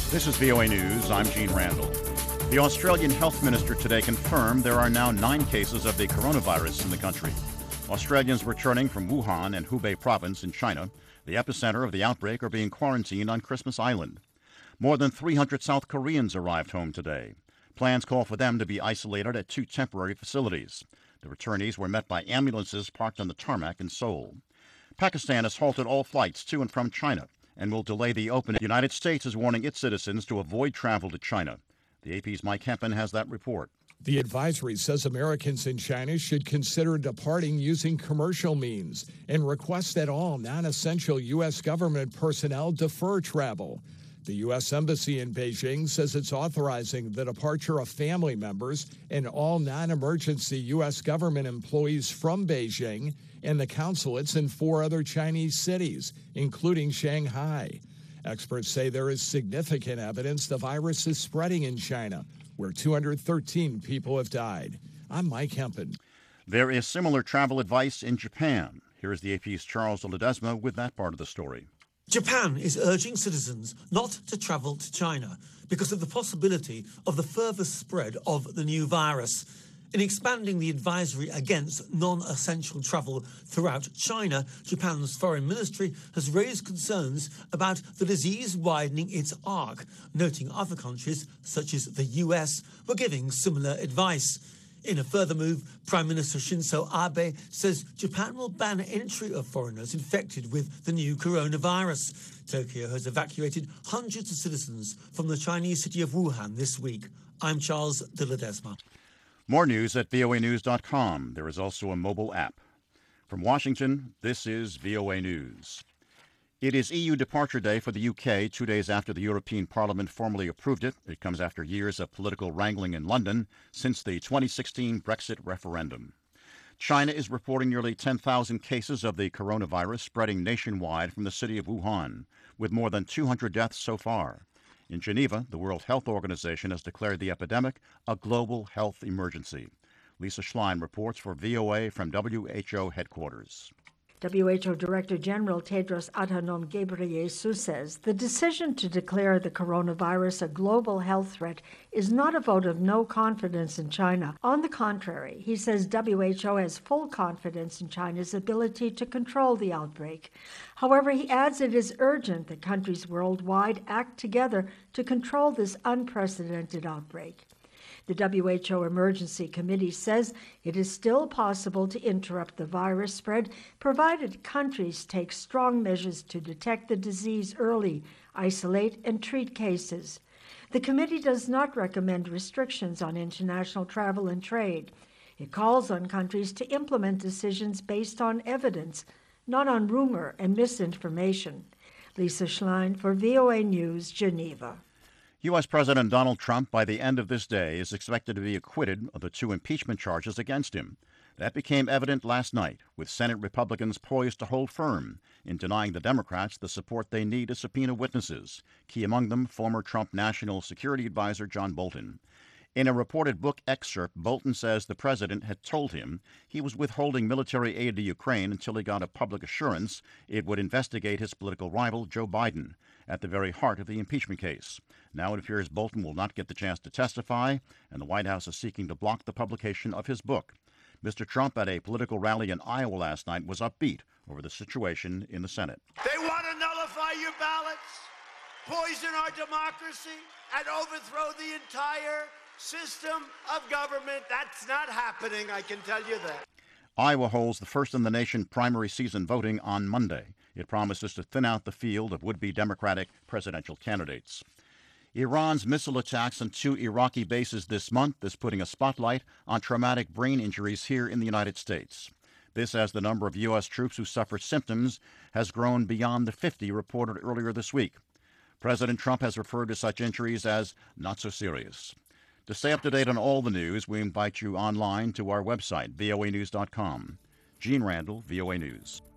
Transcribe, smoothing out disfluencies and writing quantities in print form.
This is VOA News. I'm Gene Randall. The Australian Health Minister today confirmed there are now 9 cases of the coronavirus in the country. Australians returning from Wuhan and Hubei province in China, the epicenter of the outbreak, are being quarantined on Christmas Island. More than 300 South Koreans arrived home today. Plans call for them to be isolated at 2 temporary facilities. The returnees were met by ambulances parked on the tarmac in Seoul. Pakistan has halted all flights to and from China and will delay the opening. The United States is warning its citizens to avoid travel to China. The AP's Mike Hempen has that report. The advisory says Americans in China should consider departing using commercial means and requests that all non-essential U.S. government personnel defer travel. The U.S. Embassy in Beijing says it's authorizing the departure of family members and all non-emergency U.S. government employees from Beijing and the consulates in 4 other Chinese cities, including Shanghai. Experts say there is significant evidence the virus is spreading in China, where 213 people have died. I'm Mike Hempen. There is similar travel advice in Japan. Here is the AP's Charles de Ledesma with that part of the story. Japan is urging citizens not to travel to China because of the possibility of the further spread of the new virus. In expanding the advisory against non-essential travel throughout China, Japan's foreign ministry has raised concerns about the disease widening its arc, noting other countries, such as the US, were giving similar advice. In a further move, Prime Minister Shinzo Abe says Japan will ban entry of foreigners infected with the new coronavirus. Tokyo has evacuated hundreds of citizens from the Chinese city of Wuhan this week. I'm Charles de Ledesma. More news at voanews.com. There is also a mobile app. From Washington, this is VOA News. It is EU departure day for the UK, 2 days after the European Parliament formally approved it. It comes after years of political wrangling in London since the 2016 Brexit referendum. China is reporting nearly 10,000 cases of the coronavirus spreading nationwide from the city of Wuhan, with more than 200 deaths so far. In Geneva, the World Health Organization has declared the epidemic a global health emergency. Lisa Schlein reports for VOA from WHO headquarters. WHO Director General Tedros Adhanom Ghebreyesus says the decision to declare the coronavirus a global health threat is not a vote of no confidence in China. On the contrary, he says WHO has full confidence in China's ability to control the outbreak. However, he adds it is urgent that countries worldwide act together to control this unprecedented outbreak. The WHO Emergency Committee says it is still possible to interrupt the virus spread, provided countries take strong measures to detect the disease early, isolate, and treat cases. The committee does not recommend restrictions on international travel and trade. It calls on countries to implement decisions based on evidence, not on rumor and misinformation. Lisa Schlein for VOA News, Geneva. U.S. President Donald Trump, by the end of this day, is expected to be acquitted of the 2 impeachment charges against him. That became evident last night, with Senate Republicans poised to hold firm in denying the Democrats the support they need to subpoena witnesses, key among them former Trump National Security Advisor John Bolton. In a reported book excerpt, Bolton says the president had told him he was withholding military aid to Ukraine until he got a public assurance it would investigate his political rival, Joe Biden, at the very heart of the impeachment case. Now it appears Bolton will not get the chance to testify, and the White House is seeking to block the publication of his book. Mr. Trump, at a political rally in Iowa last night, was upbeat over the situation in the Senate. They want to nullify your ballots, poison our democracy, and overthrow the entire system of government. That's not happening, I can tell you that. Iowa holds the first-in-the-nation primary season voting on Monday. It promises to thin out the field of would-be Democratic presidential candidates. Iran's missile attacks on 2 Iraqi bases this month is putting a spotlight on traumatic brain injuries here in the United States. This as the number of U.S. troops who suffered symptoms has grown beyond the 50 reported earlier this week. President Trump has referred to such injuries as not so serious. To stay up to date on all the news, we invite you online to our website, voanews.com. Gene Randall, VOA News.